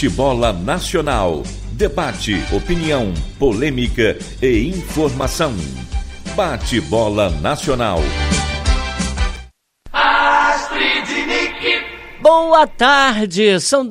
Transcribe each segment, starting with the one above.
Bate-bola Nacional. Debate, opinião, polêmica e informação. Bate-bola Nacional. Boa tarde, são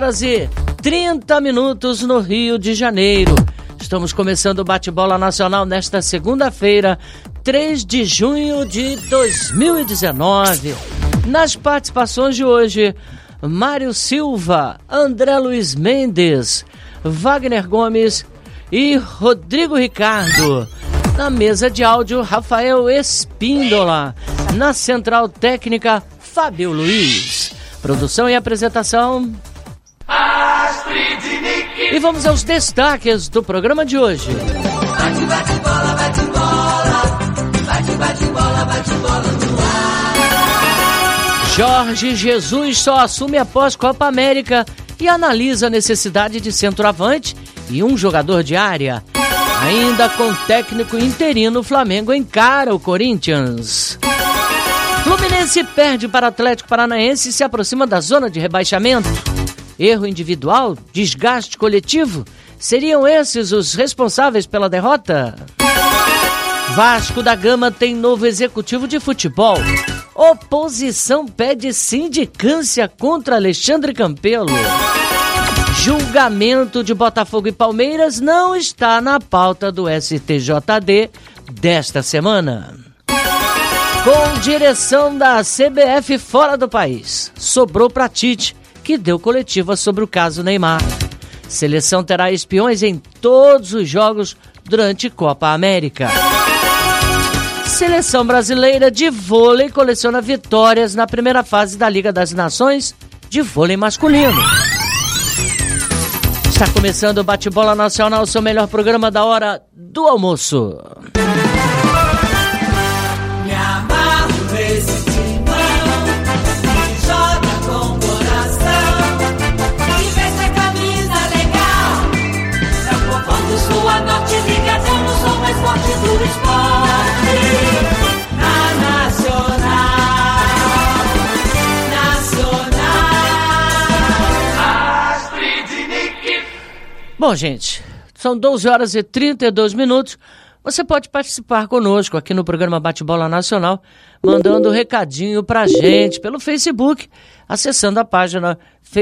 12h30 no Rio de Janeiro. Estamos começando o Bate-bola Nacional nesta segunda-feira, 3 de junho de 2019. Nas participações de hoje, Mário Silva, André Luiz Mendes, Wagner Gomes e Rodrigo Ricardo. Na mesa de áudio, Rafael Espíndola. Na central técnica, Fábio Luiz. Produção e apresentação, Astrid Nick. E vamos aos destaques do programa de hoje. Bate, bate, bola, bate, bola. Bate, bate, bola, bate, bola no ar. Jorge Jesus só assume após Copa América e analisa a necessidade de centroavante e um jogador de área. Ainda com técnico interino, o Flamengo encara o Corinthians. Fluminense perde para Atlético Paranaense e se aproxima da zona de rebaixamento. Erro individual? Desgaste coletivo? Seriam esses os responsáveis pela derrota? Vasco da Gama tem novo executivo de futebol. Oposição pede sindicância contra Alexandre Campelo. Julgamento de Botafogo e Palmeiras não está na pauta do STJD desta semana. Com direção da CBF fora do país, sobrou para Tite, que deu coletiva sobre o caso Neymar. Seleção terá espiões em todos os jogos durante Copa América. Seleção brasileira de vôlei coleciona vitórias na primeira fase da Liga das Nações de vôlei masculino. Está começando o Bate-bola Nacional, seu melhor programa da hora do almoço. Do esporte na Nacional. Astrid Nick. Bom, gente, são 12h32. Você pode participar conosco aqui no programa Bate-bola Nacional, mandando um recadinho pra gente pelo Facebook, acessando a página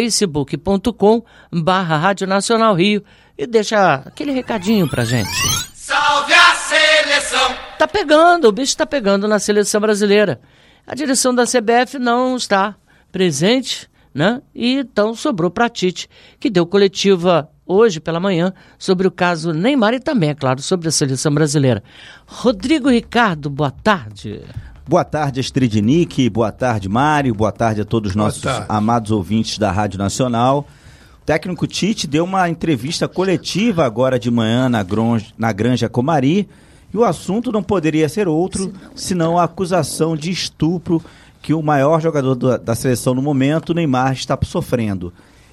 facebook.com/Rádio Nacional Rio e deixa aquele recadinho pra gente. Salve a seleção! Tá pegando, o bicho tá pegando na seleção brasileira. A direção da CBF não está presente, né? E então sobrou para Tite, que deu coletiva hoje pela manhã sobre o caso Neymar e também, é claro, sobre a seleção brasileira. Rodrigo Ricardo, boa tarde. Boa tarde, Astrid Nick, boa tarde, Mário, boa tarde a todos os nossos amados ouvintes da Rádio Nacional. O técnico Tite deu uma entrevista coletiva agora de manhã na Granja Comari e o assunto não poderia ser outro senão a acusação de estupro que o maior jogador da seleção no momento, Neymar, está sofrendo.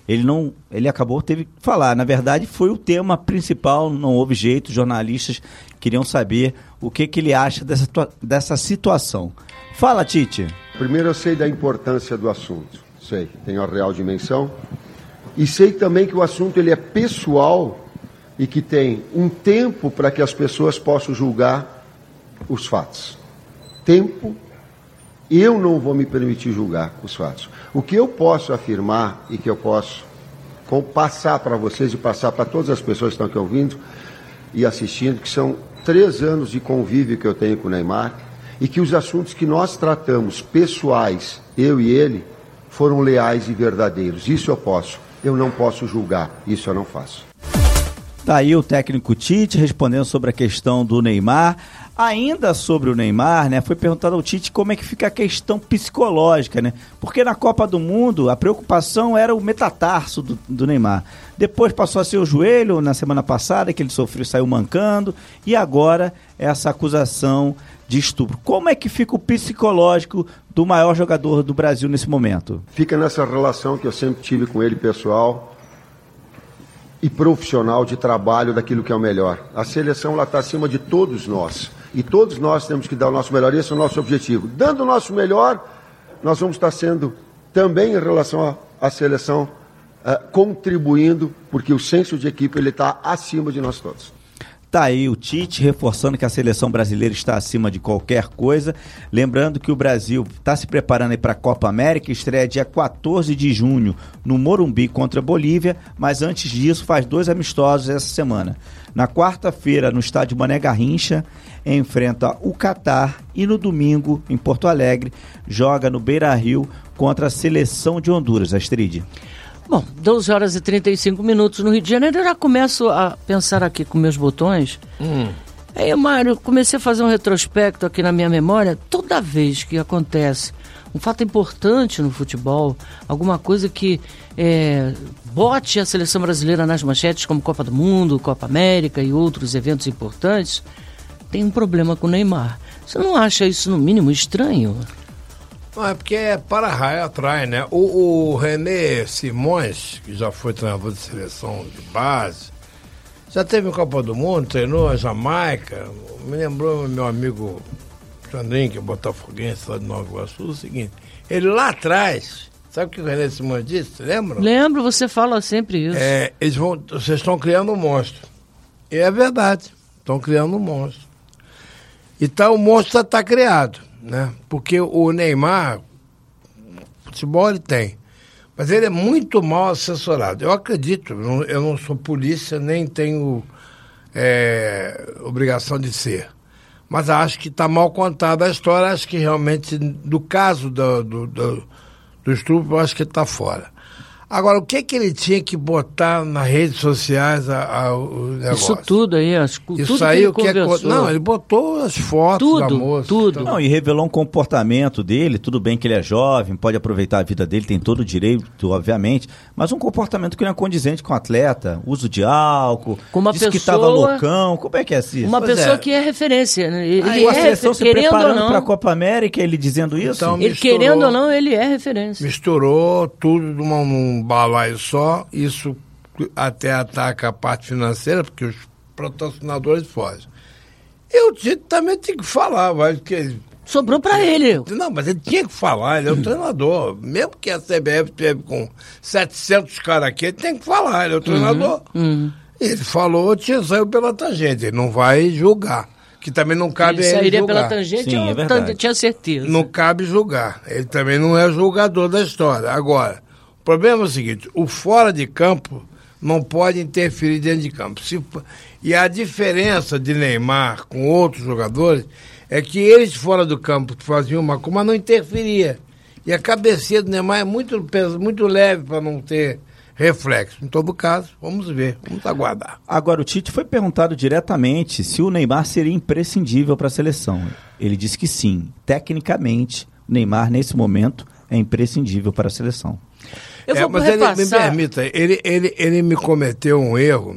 Ele teve que falar, na verdade foi o tema principal, não houve jeito, jornalistas queriam saber o que ele acha dessa situação. Fala, Tite. Primeiro eu sei da importância do assunto, sei, tem a real dimensão. E sei também que o assunto ele é pessoal e que tem um tempo para que as pessoas possam julgar os fatos. Tempo, eu não vou me permitir julgar os fatos. O que eu posso afirmar e que eu posso passar para vocês e passar para todas as pessoas que estão aqui ouvindo e assistindo, que são 3 anos de convívio que eu tenho com o Neymar e que os assuntos que nós tratamos, pessoais, eu e ele, foram leais e verdadeiros. Isso eu posso. Eu não posso julgar, isso eu não faço. Tá aí o técnico Tite respondendo sobre a questão do Neymar. Ainda sobre o Neymar, né, foi perguntado ao Tite como é que fica a questão psicológica, né? Porque na Copa do Mundo a preocupação era o metatarso do Neymar. Depois passou a ser o joelho na semana passada, que ele saiu mancando, e agora essa acusação de estupro. Como é que fica o psicológico do maior jogador do Brasil nesse momento? Fica nessa relação que eu sempre tive com ele, pessoal e profissional, de trabalho daquilo que é o melhor. A seleção está acima de todos nós. E todos nós temos que dar o nosso melhor. Esse é o nosso objetivo. Dando o nosso melhor, nós vamos estar sendo também, em relação à seleção, contribuindo, porque o senso de equipe ele está acima de nós todos. Tá aí o Tite reforçando que a seleção brasileira está acima de qualquer coisa. Lembrando que o Brasil está se preparando para a Copa América, estreia dia 14 de junho no Morumbi contra a Bolívia, mas antes disso faz 2 amistosos essa semana. Na quarta-feira, no estádio Mané Garrincha, enfrenta o Catar e no domingo, em Porto Alegre, joga no Beira-Rio contra a seleção de Honduras, Astrid. Bom, 12 horas e 35 minutos no Rio de Janeiro. Eu já começo a pensar aqui com meus botões. Aí, Mário, comecei a fazer um retrospecto aqui na minha memória. Toda vez que acontece um fato importante no futebol, alguma coisa que bote a seleção brasileira nas manchetes, como Copa do Mundo, Copa América e outros eventos importantes, tem um problema com o Neymar. Você não acha isso, no mínimo, estranho? Não, é porque é para-raio atrás, né? O René Simões, que já foi treinador de seleção de base, já teve em Copa do Mundo, treinou a Jamaica. Me lembrou meu amigo Sandrinho, que é botafoguense lá de Nova Iguaçu, o seguinte: ele lá atrás, sabe o que o René Simões disse? Lembra? Lembro, você fala sempre isso. Vocês estão criando um monstro. E é verdade, estão criando um monstro. Então o monstro está criado, né? Porque o Neymar, futebol ele tem, mas ele é muito mal assessorado. Eu acredito, eu não sou polícia, nem tenho obrigação de ser. Mas acho que está mal contada a história, acho que realmente, do caso do estupro, eu acho que está fora. Agora, o que ele tinha que botar nas redes sociais o negócio? Isso tudo aí, isso aí, o que não, ele botou as fotos da moça. Tudo. Não, e revelou um comportamento dele, tudo bem que ele é jovem, pode aproveitar a vida dele, tem todo o direito, obviamente, mas um comportamento que não é condizente com o atleta, uso de álcool, disse que estava loucão, como é que é isso? Uma pessoa que é referência. Ele a seleção se preparando para a Copa América, ele dizendo isso? Então, ele querendo ou não, ele é referência. Misturou tudo num balaio só, isso até ataca a parte financeira, porque os patrocinadores fogem. Eu também tinha que falar, mas que sobrou para ele. Não, mas ele tinha que falar, ele é o treinador. Mesmo que a CBF teve com 700 caras aqui, ele tem que falar, ele é o treinador. Ele falou, saiu pela tangente, ele não vai julgar. Que também não cabe ele sairia julgar. pela tangente. Sim, é verdade. Tinha certeza. Não cabe julgar. Ele também não é julgador da história. Agora, o problema é o seguinte: o fora de campo não pode interferir dentro de campo. E a diferença de Neymar com outros jogadores é que eles fora do campo faziam uma coisa, mas não interferia. E a cabecinha do Neymar é muito leve para não ter reflexo. Em todo caso, vamos ver, vamos aguardar. Agora, o Tite foi perguntado diretamente se o Neymar seria imprescindível para a seleção. Ele disse que sim. Tecnicamente, o Neymar, nesse momento, é imprescindível para a seleção. Mas ele me permita, ele me cometeu um erro,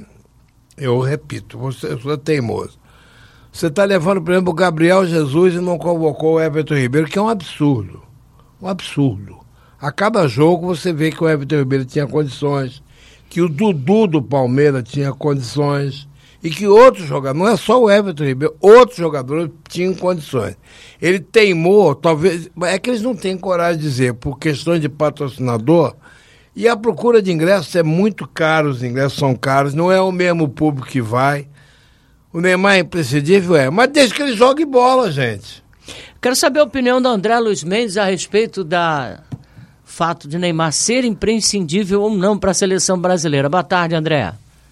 eu repito, você é teimoso. Você está levando, por exemplo, o Gabriel Jesus e não convocou o Everton Ribeiro, que é um absurdo. Um absurdo. A cada jogo você vê que o Everton Ribeiro tinha condições, que o Dudu do Palmeiras tinha condições, e que outros jogadores, não é só o Everton Ribeiro, outros jogadores tinham condições. Ele teimou, talvez, é que eles não têm coragem de dizer, por questões de patrocinador, e a procura de ingressos é muito caro, os ingressos são caros, não é o mesmo público que vai. O Neymar é imprescindível, mas desde que ele jogue bola, gente. Quero saber a opinião do André Luiz Mendes a respeito da fato de Neymar ser imprescindível ou não para a seleção brasileira. Boa tarde, André.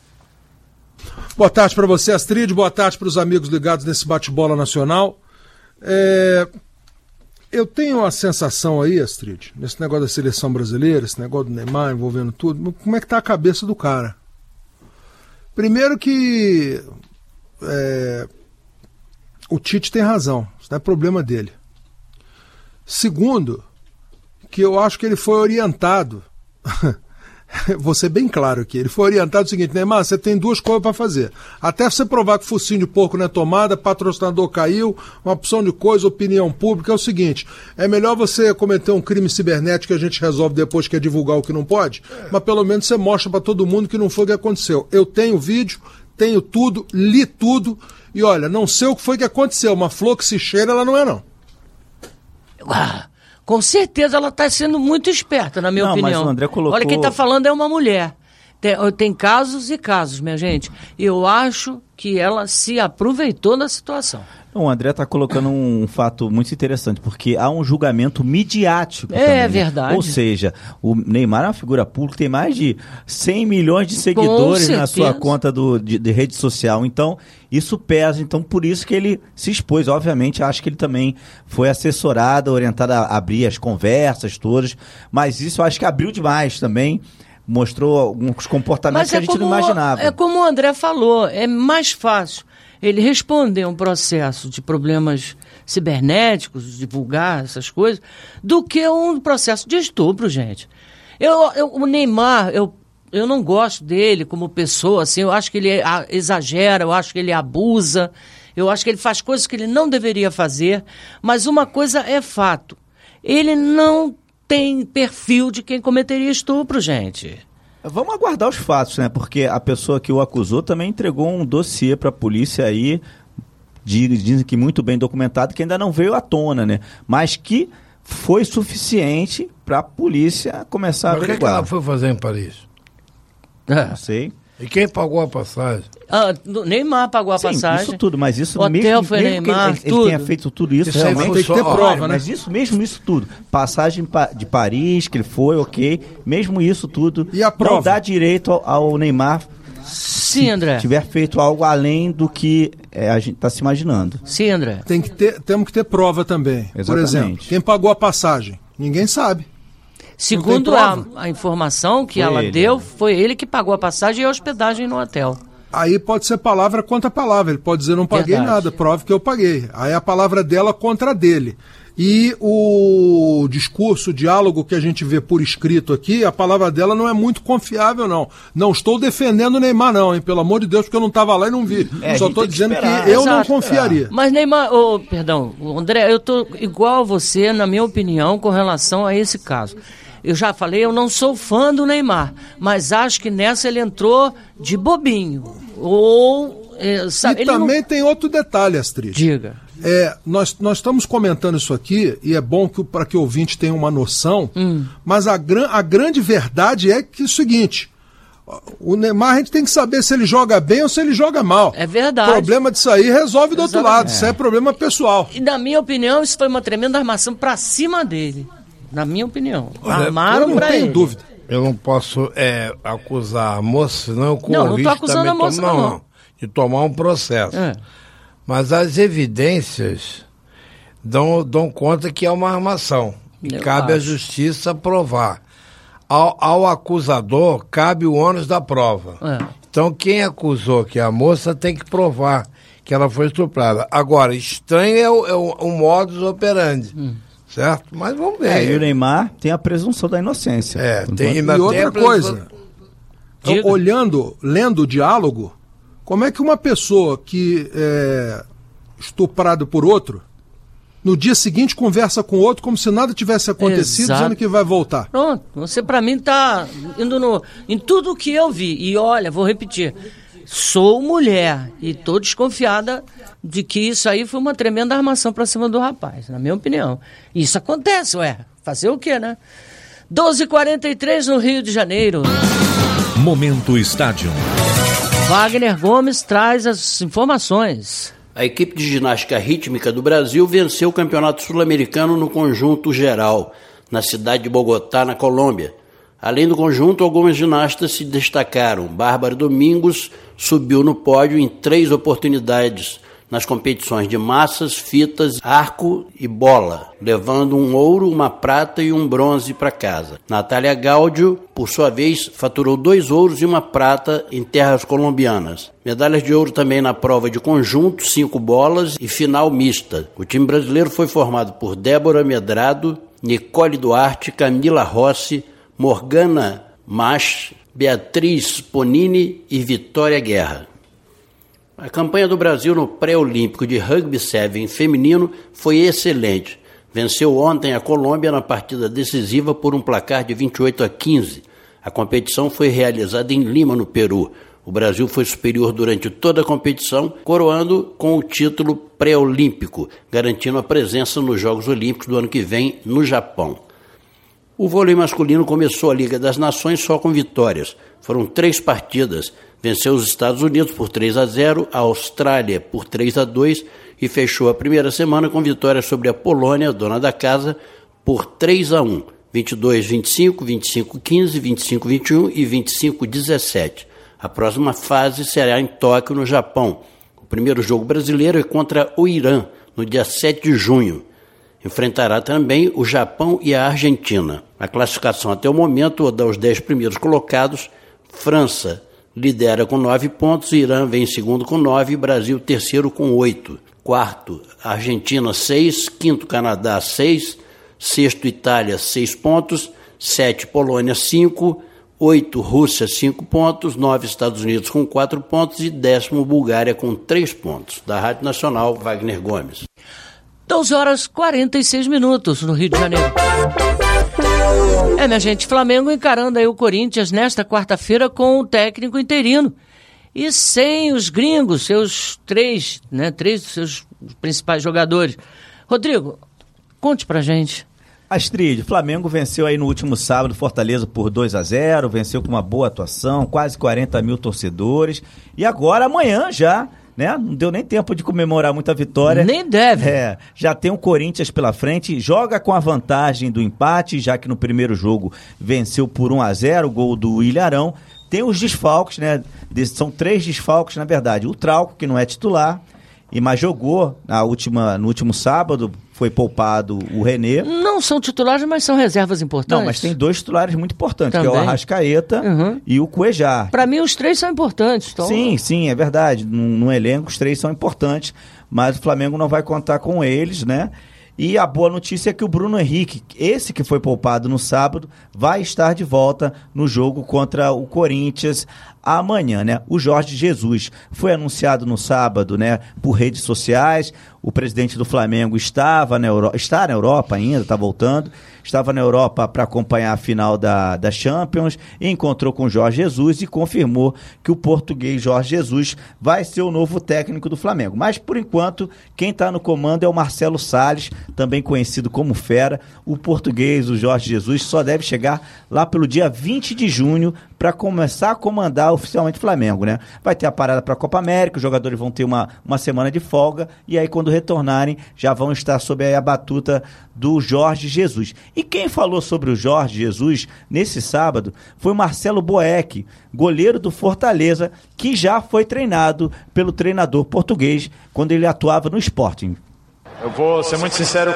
Boa tarde para você, Astrid. Boa tarde para os amigos ligados nesse bate-bola nacional. Eu tenho a sensação aí, Astrid, nesse negócio da seleção brasileira, esse negócio do Neymar envolvendo tudo, como é que tá a cabeça do cara? Primeiro que o Tite tem razão, isso não é problema dele. Segundo, que eu acho que ele foi orientado, vou ser bem claro aqui, ele foi orientado o seguinte: Neymar, você tem duas coisas para fazer. Até você provar que o focinho de porco não é tomada, patrocinador caiu, uma opção de coisa, opinião pública, é o seguinte: é melhor você cometer um crime cibernético que a gente resolve depois, que é divulgar o que não pode, mas pelo menos você mostra para todo mundo que não foi o que aconteceu. Eu tenho vídeo, tenho tudo, li tudo, e olha, não sei o que foi que aconteceu, uma flor que se cheira, ela não é não. Com certeza ela está sendo muito esperta, na minha opinião. Mas o André colocou... Olha, quem está falando é uma mulher. Tem casos e casos, minha gente. Eu acho que ela se aproveitou da situação. O André está colocando um fato muito interessante, porque há um julgamento midiático também, né? Verdade. Ou seja, o Neymar é uma figura pública, tem mais de 100 milhões de seguidores na sua conta de rede social. Então, isso pesa. Então, por isso que ele se expôs. Obviamente, acho que ele também foi assessorado, orientado a abrir as conversas todas. Mas isso eu acho que abriu demais também. Mostrou alguns comportamentos que a gente não imaginava. É como o André falou, é mais fácil ele responder um processo de problemas cibernéticos, divulgar essas coisas, do que um processo de estupro, gente. O Neymar, eu não gosto dele como pessoa, assim, eu acho que ele exagera, eu acho que ele abusa, eu acho que ele faz coisas que ele não deveria fazer, mas uma coisa é fato, ele não tem perfil de quem cometeria estupro, gente. Vamos aguardar os fatos, né? Porque a pessoa que o acusou também entregou um dossiê para a polícia aí, dizem que muito bem documentado, que ainda não veio à tona, né? Mas que foi suficiente para a polícia começar a averiguar. O que ela foi fazer em Paris? Não sei. E quem pagou a passagem? Neymar pagou a passagem. Isso tudo, mas isso o mesmo, hotel foi mesmo Neymar, que ele tenha feito tudo isso realmente tem que ter prova, né? Mas isso tudo, passagem de Paris, que ele foi, ok, mesmo isso tudo, e a prova? Não dá direito ao Neymar. Sim, André. Se tiver feito algo além do que a gente está se imaginando. Sim, André. Temos que ter prova também. Exatamente. Por exemplo, quem pagou a passagem? Ninguém sabe. Segundo a informação que ela deu, foi ele que pagou a passagem e a hospedagem no hotel. Aí pode ser palavra contra palavra. Ele pode dizer, não paguei nada, prove que eu paguei. Aí a palavra dela contra a dele. E o discurso, o diálogo que a gente vê por escrito aqui, a palavra dela não é muito confiável, não. Não estou defendendo o Neymar, não, hein? Pelo amor de Deus, porque eu não estava lá e não vi. Só estou dizendo que eu não confiaria. Mas Neymar, André, eu estou igual a você, na minha opinião, com relação a esse caso. Eu já falei, eu não sou fã do Neymar, mas acho que nessa ele entrou de bobinho. E também tem outro detalhe, Astrid. Diga. Nós estamos comentando isso aqui, e é bom para que o ouvinte tenha uma noção, mas a grande verdade é que é o seguinte: o Neymar, a gente tem que saber se ele joga bem ou se ele joga mal. É verdade. O problema disso aí resolve do outro lado, isso é problema pessoal. E na minha opinião, isso foi uma tremenda armação para cima dele. Na minha opinião. Armaram para ele. Eu não tenho dúvida. Eu não posso acusar a moça, senão eu corro não estou acusando a moça, não. De tomar um processo. Mas as evidências dão conta que é uma armação. E cabe à justiça provar. Ao acusador, cabe o ônus da prova. Então, quem acusou que é a moça tem que provar que ela foi estuprada. Agora, estranho é o modus operandi. Certo? Mas vamos ver. E o Neymar tem a presunção da inocência. E outra coisa, lendo o diálogo, como é que uma pessoa que é estuprada por outro, no dia seguinte conversa com outro como se nada tivesse acontecido, dizendo que vai voltar? Pronto, você para mim tá indo em tudo que eu vi. E olha, vou repetir, sou mulher e estou desconfiada de que isso aí foi uma tremenda armação para cima do rapaz, na minha opinião. Isso acontece, fazer o quê, né? 12h43 no Rio de Janeiro. Momento Estádio. Wagner Gomes traz as informações. A equipe de ginástica rítmica do Brasil venceu o Campeonato Sul-Americano no conjunto geral, na cidade de Bogotá, na Colômbia. Além do conjunto, algumas ginastas se destacaram. Bárbara Domingos subiu no pódio em 3 oportunidades nas competições de massas, fitas, arco e bola, levando um ouro, uma prata e um bronze para casa. Natália Gáudio, por sua vez, faturou 2 ouros e uma prata em terras colombianas. Medalhas de ouro também na prova de conjunto, 5 bolas e final mista. O time brasileiro foi formado por Débora Medrado, Nicole Duarte, Camila Rossi, Morgana Mach, Beatriz Ponini e Vitória Guerra. A campanha do Brasil no pré-olímpico de rugby 7 feminino foi excelente. Venceu ontem a Colômbia na partida decisiva por um placar de 28-15. A competição foi realizada em Lima, no Peru. O Brasil foi superior durante toda a competição, coroando com o título pré-olímpico, garantindo a presença nos Jogos Olímpicos do ano que vem no Japão. O vôlei masculino começou a Liga das Nações só com vitórias. Foram 3 partidas. Venceu os Estados Unidos por 3-0, a Austrália por 3-2 e fechou a primeira semana com vitória sobre a Polônia, dona da casa, por 3-1, 22-25, 25-15, 25-21 e 25-17. A próxima fase será em Tóquio, no Japão. O primeiro jogo brasileiro é contra o Irã, no dia 7 de junho. Enfrentará também o Japão e a Argentina. A classificação até o momento dá os 10 primeiros colocados. França lidera com 9 pontos, Irã vem em segundo com 9 e Brasil terceiro com 8. Quarto, Argentina 6, quinto, Canadá 6, sexto, Itália 6 pontos, 7, Polônia 5, 8, Rússia 5 pontos, 9, Estados Unidos com 4 pontos e 10º, Bulgária com 3 pontos. Da Rádio Nacional, Wagner Gomes. 12h46 no Rio de Janeiro. Minha gente, Flamengo encarando aí o Corinthians nesta quarta-feira com o técnico interino. E sem os gringos, seus 3 dos seus principais jogadores. Rodrigo, conte pra gente. Astrid, o Flamengo venceu aí no último sábado Fortaleza por 2-0, venceu com uma boa atuação, quase 40 mil torcedores. E agora, amanhã já, né? Não deu nem tempo de comemorar muita vitória. Nem deve. Já tem o Corinthians pela frente, joga com a vantagem do empate, já que no primeiro jogo venceu por 1-0, o gol do Ilharão. Tem os desfalques, né? São 3 desfalques, na verdade. O Trauco, que não é titular, mas jogou no último sábado, foi poupado o René. Não são titulares, mas são reservas importantes. Não, mas tem 2 titulares muito importantes, também, que é o Arrascaeta e o Cuejar. Para mim, os 3 são importantes. Então... Sim, é verdade. No elenco, os 3 são importantes, mas o Flamengo não vai contar com eles, né? E a boa notícia é que o Bruno Henrique, esse que foi poupado no sábado, vai estar de volta no jogo contra o Corinthians amanhã, né? O Jorge Jesus foi anunciado no sábado, né, por redes sociais. O presidente do Flamengo está na Europa ainda, está voltando. Estava na Europa para acompanhar a final da Champions, encontrou com o Jorge Jesus e confirmou que o português Jorge Jesus vai ser o novo técnico do Flamengo. Mas, por enquanto, quem está no comando é o Marcelo Salles, também conhecido como Fera. O português, o Jorge Jesus, só deve chegar lá pelo dia 20 de junho para começar a comandar oficialmente o Flamengo, né? Vai ter a parada para a Copa América, os jogadores vão ter uma semana de folga e aí quando retornarem já vão estar sob a batuta do Jorge Jesus. E quem falou sobre o Jorge Jesus nesse sábado foi o Marcelo Boeck, goleiro do Fortaleza, que já foi treinado pelo treinador português quando ele atuava no Sporting. Eu vou ser muito sincero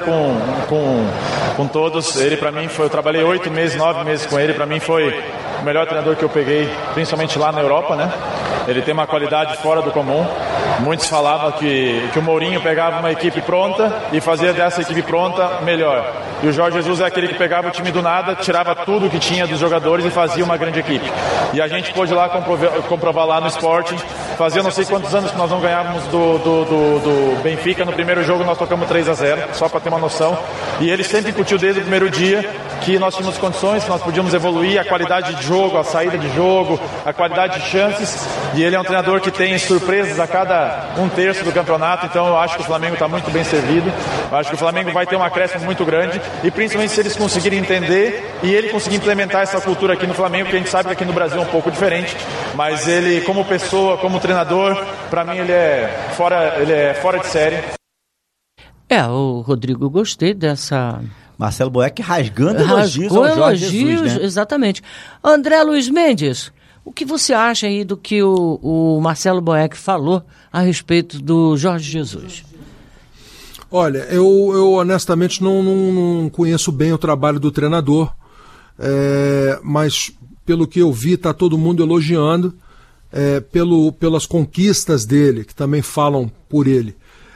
com todos. Ele, para mim, eu trabalhei 8 meses, 9 meses com ele. Para mim, foi o melhor treinador que eu peguei, principalmente lá na Europa, né? Ele tem uma qualidade fora do comum. Muitos falavam que o Mourinho pegava uma equipe pronta e fazia dessa equipe pronta melhor. E o Jorge Jesus é aquele que pegava o time do nada, tirava tudo que tinha dos jogadores e fazia uma grande equipe. E a gente pôde lá comprovar lá no Sporting. Fazia não sei quantos anos que nós não ganhávamos do Benfica. No primeiro jogo nós tocamos 3-0, só para ter uma noção. E ele sempre incutiu desde o primeiro dia que nós tínhamos condições, que nós podíamos evoluir, a qualidade de jogo, a saída de jogo, a qualidade de chances. E ele é um treinador que tem surpresas a cada 1/3 do campeonato. Então eu acho que o Flamengo está muito bem servido. Eu acho que o Flamengo vai ter um acréscimo muito grande. E principalmente se eles conseguirem entender e ele conseguir implementar essa cultura aqui no Flamengo, que a gente sabe que aqui no Brasil é um pouco diferente. Mas ele, como pessoa, como treinador, para mim ele é fora de série. O Rodrigo, gostei dessa... Marcelo Boeck rasgando elogios ao Jorge Jesus, né? Exatamente. André Luiz Mendes, o que você acha aí do que o Marcelo Boeck falou a respeito do Jorge Jesus? Olha, eu honestamente não conheço bem o trabalho do treinador, mas pelo que eu vi está todo mundo elogiando, pelas conquistas dele, que também falam por ele.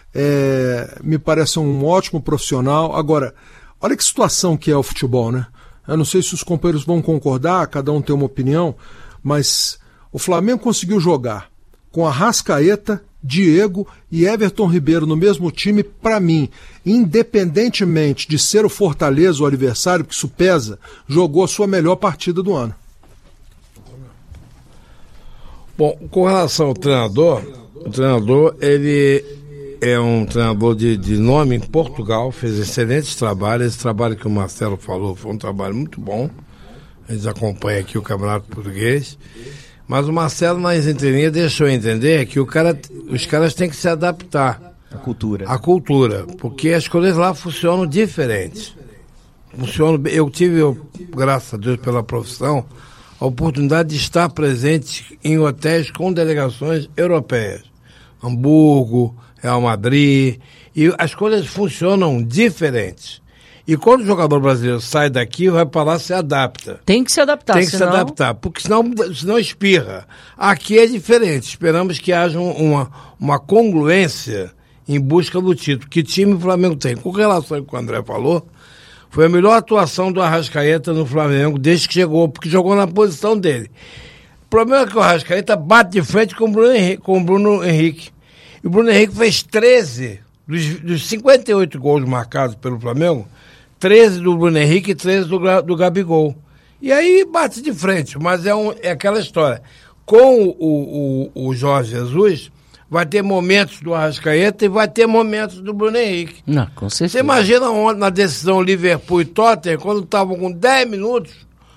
Me parece um ótimo profissional. Agora, olha que situação que é o futebol, né? Eu não sei se os companheiros vão concordar, cada um tem uma opinião, mas o Flamengo conseguiu jogar com Arrascaeta, Diego e Everton Ribeiro no mesmo time. Para mim, independentemente de ser o Fortaleza o adversário, porque isso pesa, jogou a sua melhor partida do ano. Bom, com relação ao treinador, o treinador, ele é um treinador de nome em Portugal, fez excelentes trabalhos. Esse trabalho que o Marcelo falou foi um trabalho muito bom. Eles acompanham aqui o Campeonato Português. Mas o Marcelo, nas entrelinhas, deixou entender que os caras têm que se adaptar à cultura. Porque as coisas lá funcionam diferentes. Eu tive, graças a Deus pela profissão, a oportunidade de estar presente em hotéis com delegações europeias. Hamburgo, Real Madrid, e as coisas funcionam diferentes. E quando o jogador brasileiro sai daqui, vai para lá, se adapta. Tem que se adaptar, se adaptar, porque senão espirra. Aqui é diferente, esperamos que haja uma congruência em busca do título, que time o Flamengo tem. Com relação ao que o André falou, foi a melhor atuação do Arrascaeta no Flamengo desde que chegou, porque jogou na posição dele. O problema é que o Arrascaeta bate de frente com o Bruno Henrique. E o Bruno Henrique fez 13 dos 58 gols marcados pelo Flamengo, 13 do Bruno Henrique e 13 do Gabigol. E aí bate de frente, mas é aquela história. Com o Jorge Jesus, vai ter momentos do Arrascaeta e vai ter momentos do Bruno Henrique. Não, com certeza. Você imagina ontem na decisão Liverpool e Tottenham, quando estavam com 10 minutos,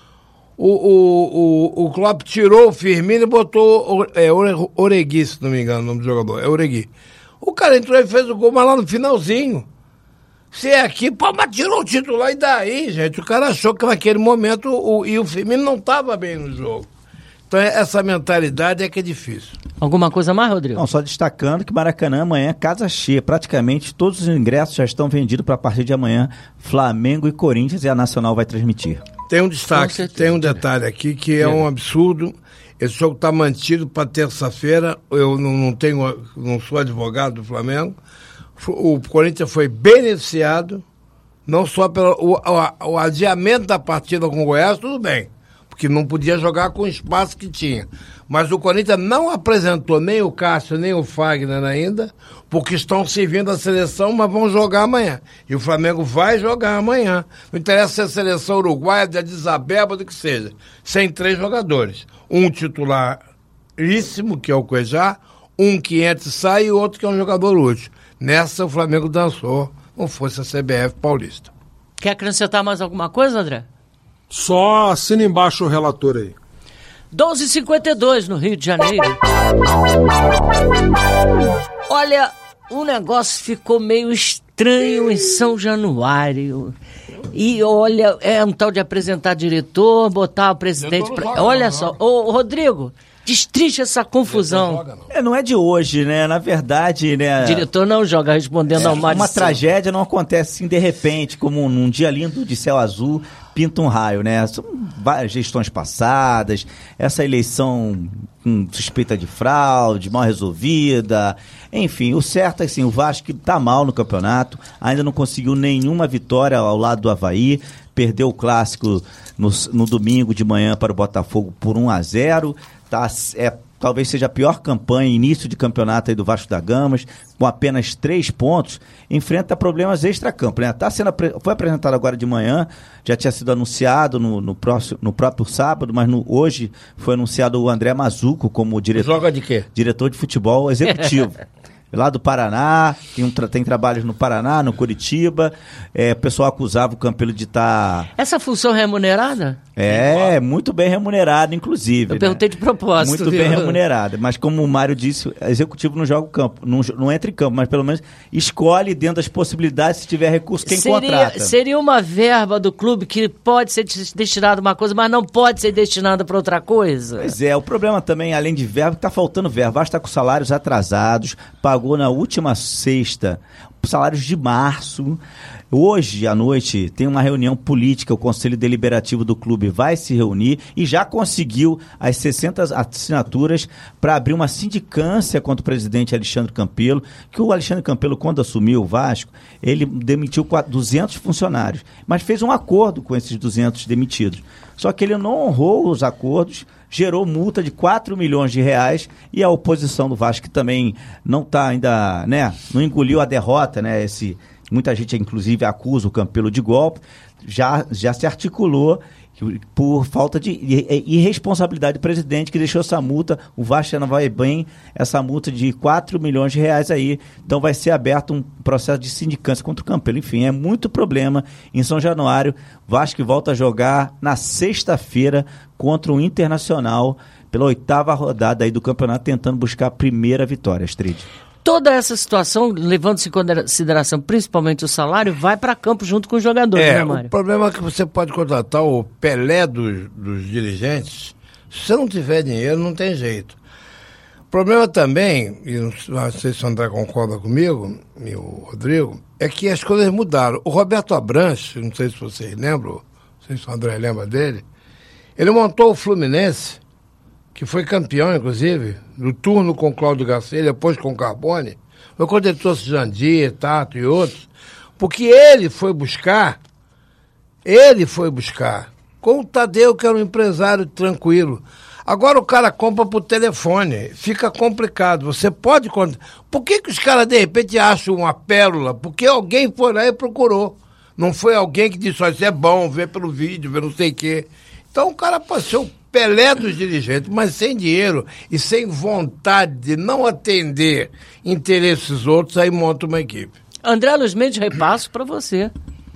o Klopp tirou o Firmino e botou Origi, se não me engano o nome do jogador, é Origi. O cara entrou e fez o gol, mas lá no finalzinho. Se é aqui, mas tirou o titular e daí, gente? O cara achou que naquele momento e o Firmino não estava bem no jogo. Então essa mentalidade é que é difícil. Alguma coisa mais, Rodrigo? Não, só destacando que Maracanã amanhã é casa cheia. Praticamente todos os ingressos já estão vendidos para a partir de amanhã. Flamengo e Corinthians, e a Nacional vai transmitir. Tem um destaque, tem um detalhe aqui que é um absurdo. Esse jogo está mantido para terça-feira. Eu não sou advogado do Flamengo. O Corinthians foi beneficiado, não só pelo o adiamento da partida com o Goiás, tudo bem, porque não podia jogar com o espaço que tinha. Mas o Corinthians não apresentou nem o Cássio, nem o Fagner ainda, porque estão servindo a seleção, mas vão jogar amanhã. E o Flamengo vai jogar amanhã. Não interessa se é a seleção uruguaia, de Addis Abeba, do que seja. Sem 3 jogadores. Um titularíssimo, que é o Cuejá, um que entra e sai, e outro que é um jogador útil. Nessa o Flamengo dançou, não fosse a CBF paulista. Quer acrescentar mais alguma coisa, André? Só assina embaixo o relator aí. 12h52 no Rio de Janeiro. Olha, o negócio ficou meio estranho em São Januário. E olha, é um tal de apresentar diretor, botar o presidente pra... Olha só, ô Rodrigo, destrincha essa confusão. Não é de hoje, né? Na verdade, né? O diretor não joga respondendo ao Mário. Uma tragédia não acontece assim de repente, como num dia lindo de céu azul, pinta um raio, né? São várias gestões passadas, essa eleição com suspeita de fraude, mal resolvida, enfim, o certo é assim, o Vasco tá mal no campeonato, ainda não conseguiu nenhuma vitória ao lado do Avaí, perdeu o clássico no domingo de manhã para o Botafogo por 1-0, talvez seja a pior campanha, início de campeonato aí do Vasco da Gama, com apenas 3 pontos, enfrenta problemas extracampo, né? Foi apresentado agora de manhã, já tinha sido anunciado no próprio sábado, mas hoje foi anunciado o André Mazuco como diretor. Joga de quê? Diretor de futebol executivo. Lá do Paraná, tem trabalhos no Paraná, no Curitiba, o pessoal acusava o Campelo de estar... Essa função remunerada? Muito bem remunerada, inclusive. Eu perguntei de propósito. Muito bem remunerada, mas como o Mário disse, o executivo não joga o campo, não entra em campo, mas pelo menos escolhe dentro das possibilidades, se tiver recurso, quem contrata. Seria uma verba do clube que pode ser destinada a uma coisa, mas não pode ser destinada para outra coisa? Pois é, o problema também, além de verba, está faltando verba. Basta com salários atrasados, pagou na última sexta salários de março. Hoje à noite tem uma reunião política, o Conselho Deliberativo do clube vai se reunir e já conseguiu as 60 assinaturas para abrir uma sindicância contra o presidente Alexandre Campelo, que o Alexandre Campelo, quando assumiu o Vasco, ele demitiu 200 funcionários, mas fez um acordo com esses 200 demitidos. Só que ele não honrou os acordos, gerou multa de 4 milhões de reais e a oposição do Vasco, que também não está ainda, né, não engoliu a derrota, né, esse muita gente inclusive acusa o Campelo de golpe, já se articulou por falta de irresponsabilidade do presidente, que deixou essa multa, o Vasco não vai bem, essa multa de 4 milhões de reais aí, então vai ser aberto um processo de sindicância contra o Campelo. Enfim, é muito problema em São Januário. Vasco volta a jogar na sexta-feira contra o Internacional, pela 8ª rodada aí do campeonato, tentando buscar a primeira vitória, Astrid. Toda essa situação, levando-se em consideração principalmente o salário, vai para campo junto com os jogadores, né, Mário? O problema é que você pode contratar o Pelé dos dirigentes. Se você não tiver dinheiro, não tem jeito. O problema também, e não sei se o André concorda comigo, e o Rodrigo, é que as coisas mudaram. O Roberto Abranches, não sei se vocês lembram, não sei se o André lembra dele, ele montou o Fluminense, que foi campeão, inclusive, no turno com Cláudio Garcia, depois com Carbone, foi quando ele trouxe Jandir, Tato e outros, porque ele foi buscar, com o Tadeu, que era um empresário tranquilo. Agora o cara compra por telefone, fica complicado, você pode... Por que os caras, de repente, acham uma pérola? Porque alguém foi lá e procurou. Não foi alguém que disse, isso é bom, vê pelo vídeo, vê não sei o quê. Então o cara passou Pelé dos dirigentes, mas sem dinheiro e sem vontade de não atender interesses outros, aí monta uma equipe. André Luiz Mendes, repasso para você.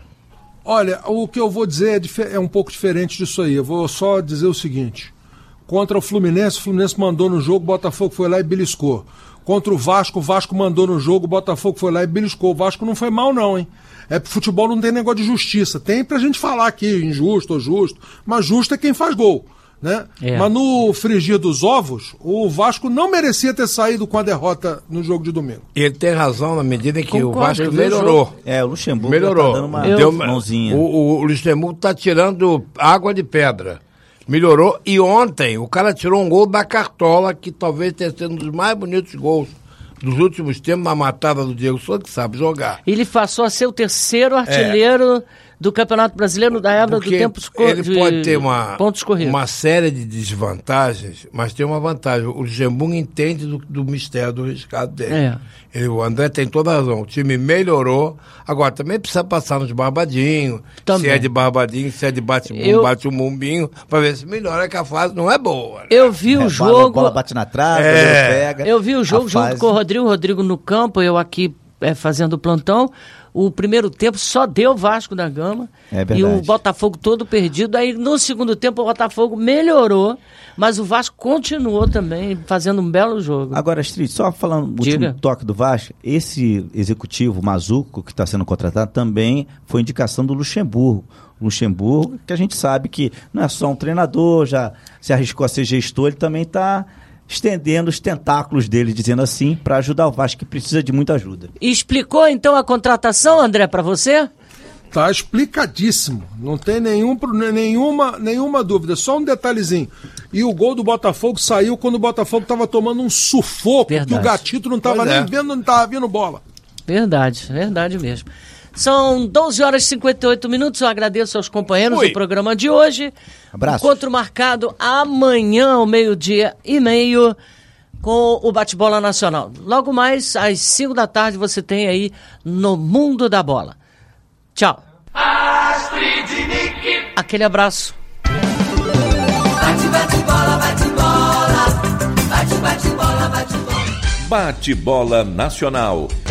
Olha, o que eu vou dizer é um pouco diferente disso aí. Eu vou só dizer o seguinte. Contra o Fluminense mandou no jogo, o Botafogo foi lá e beliscou. Contra o Vasco mandou no jogo, o Botafogo foi lá e beliscou. O Vasco não foi mal não, hein? Futebol não tem negócio de justiça. Tem pra gente falar aqui, injusto ou justo, mas justo é quem faz gol. Né? Mas no frigir dos ovos, o Vasco não merecia ter saído com a derrota no jogo de domingo. E ele tem razão na medida em que o Vasco melhorou. O Luxemburgo melhorou. Tá dando uma mãozinha. O Luxemburgo está tirando água de pedra. Melhorou. E ontem o cara tirou um gol da Cartola, que talvez tenha sido um dos mais bonitos gols dos últimos tempos, na matada do Diego Souza, que sabe jogar. Ele passou a ser o terceiro artilheiro do Campeonato Brasileiro da época do tempo ele pode ter uma série de desvantagens, mas tem uma vantagem. O Luxemburgo entende do mistério do riscado dele. O André tem toda a razão. O time melhorou. Agora, também precisa passar nos barbadinhos. Se é de barbadinho, se é de bate um bumbinho, para ver se melhora, que a fase não é boa. Né? Eu vi o jogo... A bola bate na trave, pega. Eu vi o jogo junto com o Rodrigo no campo, eu aqui fazendo o plantão. O primeiro tempo só deu Vasco da Gama e o Botafogo todo perdido. Aí no segundo tempo o Botafogo melhorou, mas o Vasco continuou também fazendo um belo jogo. Agora, Astrid, só falando o último toque do Vasco, esse executivo Mazuco que está sendo contratado também foi indicação do Luxemburgo. Luxemburgo, que a gente sabe que não é só um treinador, já se arriscou a ser gestor, ele também está estendendo os tentáculos dele, dizendo assim, para ajudar o Vasco, que precisa de muita ajuda. Explicou então a contratação, André, para você? Tá explicadíssimo, não tem nenhuma dúvida, só um detalhezinho. E o gol do Botafogo saiu quando o Botafogo estava tomando um sufoco, que o Gatito não estava nem vendo, não estava vindo bola. Verdade mesmo. São 12 horas e 58 minutos. Eu agradeço aos companheiros do programa de hoje. Abraço. Encontro marcado amanhã, ao 12:30, com o Bate-Bola Nacional. Logo mais, às 5 da tarde, você tem aí No Mundo da Bola. Tchau. Aquele abraço. Bate-bola, bate-bola. Bate-bola, bate-bola. Bate-Bola Nacional.